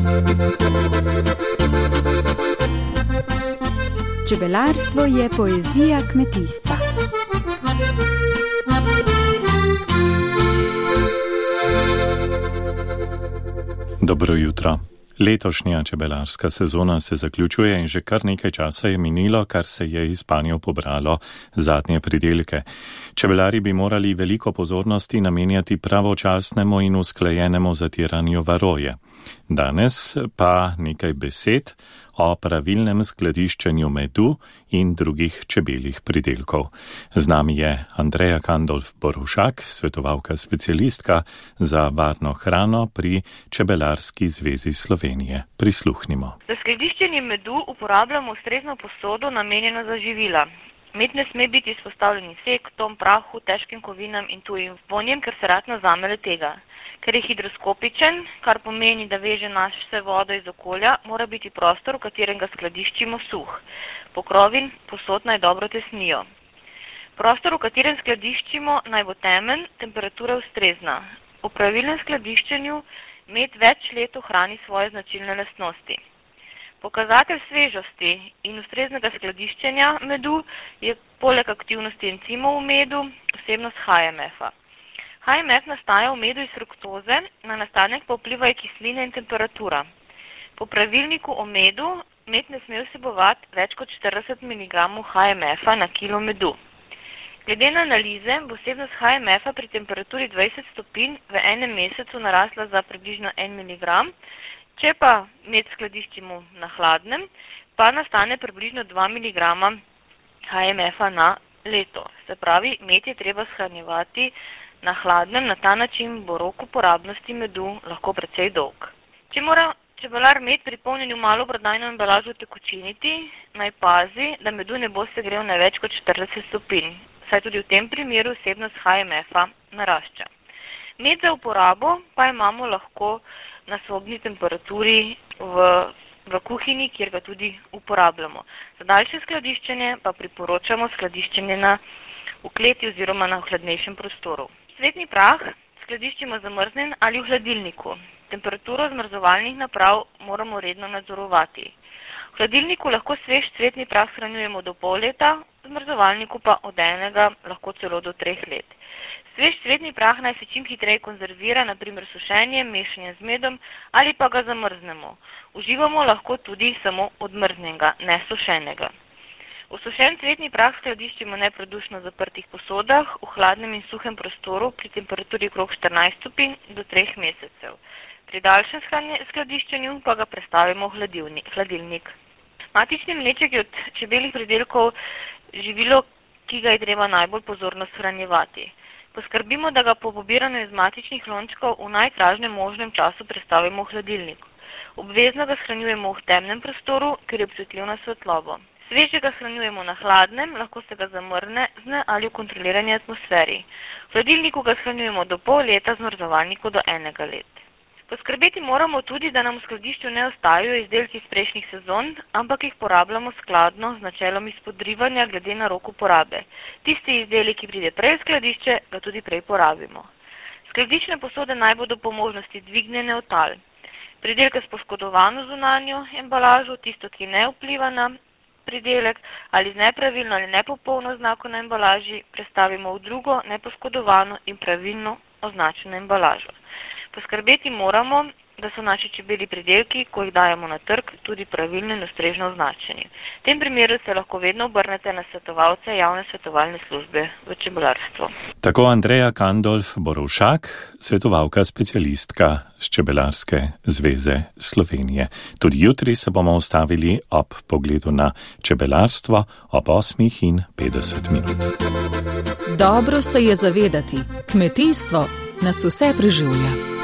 Čebelarstvo je poezija kmetijstva. Dobro jutro. Letošnja čebelarska sezona se zaključuje in že kar nekaj časa je minilo, kar se je iz panjev pobralo zadnje pridelke. Čebelari bi morali veliko pozornosti namenjati pravočasnemu in usklajenemu zatiranju varoje. Danes pa nekaj besed o pravilnem skladiščenju medu in drugih čebeljih pridelkov. Z nami je Andreja Kandolf-Borovšak, svetovalka specialistka za varno hrano pri Čebelarski zvezi Slovenije. Prisluhnimo. Za skladiščenje medu uporabljamo ustrezno posodo namenjeno za živila. Med ne sme biti izpostavljen insektom, prahu, težkim kovinam in tujim vonjem, ker se rad nazame le tega. Ker je hidroskopičen, kar pomeni, da veže naše vodo iz okolja, mora biti prostor, v katerem ga skladiščimo, suh. Pokrovi in posod naj dobro tesnijo. Prostor, v katerem skladiščimo, naj bo temen, temperatura ustrezna. V pravilnem skladiščenju med več let ohrani svoje značilne lastnosti. Pokazatelj svežosti in ustreznega skladiščenja medu je poleg aktivnosti encimov v medu vsebnost HMF-a. HMF nastaja v medu iz fruktoze, na nastanek pa vplivajo kisline in temperatura. Po pravilniku o medu med ne sme vsebovati več kot 40 mg HMF-a na kilo medu. Glede na analize bo vsebnost HMF-a pri temperaturi 20 stopinj v enem mesecu narasla za približno 1 mg, če pa med skladiščimo na hladnem, pa nastane približno 2 mg HMF-a na leto. Se pravi, med je treba shranjevati na hladnem, na ta način bo rok uporabnosti medu lahko precej dolg. Če mora čebelar med pri polnjenju maloprodajno embalažo tekočiniti, naj pazi, da medu ne bo segrel na več kot 40 stopinj, saj tudi v tem primeru vsebnost HMF-a narašča. Med za uporabo pa imamo lahko na sobni temperaturi v kuhinji, kjer ga tudi uporabljamo. Za daljše skladiščenje pa priporočamo skladiščenje v kleti oziroma na hladnejšem prostoru. Cvetni prah skladiščimo zamrznjen ali v hladilniku. Temperaturo zmrzovalnih naprav moramo redno nadzorovati. V hladilniku lahko svež cvetni prah shranjujemo do pol leta, v zmrzovalniku pa od 1, lahko celo do 3 let. Svež cvetni prah naj se čim hitreje konzervira, naprimer sušenjem, mešanjem z medom ali pa ga zamrznemo. Uživamo lahko tudi samo odmrznjenega, ne sušenega. Usušen cvetni prah skladiščimo nepredušno v zaprtih posodah, v hladnem in suhem prostoru pri temperaturi okrog 14 stopinj do 3 mesecev. Pri daljšem skladiščenju pa ga prestavimo v hladilnik. Matični mleček je od čebeljih pridelkov živilo, ki ga je treba najbolj pozorno shranjevati. Poskrbimo, da ga po pobiranju iz matičnih lončkov v najkrajšem možnem času prestavimo v hladilnik. Obvezno ga shranjujemo v temnem prostoru, ker je občutljiv na svetlobo. Svežega shranjujemo na hladnem, lahko se ga zamrzne ali v kontrolirani atmosferi. V hladilniku ga shranjujemo do pol leta, v zmrzovalniku do 1 leta. Poskrbeti moramo tudi, da nam v skladišču ne ostajajo izdelki iz prejšnjih sezon, ampak jih porabljamo skladno z načelom izpodrivanja glede na rok uporabe. Tisti izdelek, ki pride prej v skladišče, ga tudi prej porabimo. Skladiščne posode naj bodo po možnosti dvignjene v tal. Pridelke s poškodovano zunanjo embalažo, tisto, ki ne vpliva na pridelek ali z nepravilno ali nepopolno oznako na embalaži, prestavimo v drugo, nepoškodovano in pravilno označeno embalažo. Poskrbeti moramo, da so naši čebelji pridelki, ko jih dajemo na trg, tudi pravilno in ustrezno označeni. V tem primeru se lahko vedno obrnete na svetovalce javne svetovalne službe v čebelarstvu. Tako Andreja Kandolf-Borovšak, svetovalka specialistka z Čebelarske zveze Slovenije. Tudi jutri se bomo ustavili ob pogledu na čebelarstvo ob 8:50. Dobro se je zavedati, kmetijstvo nas vse preživlja.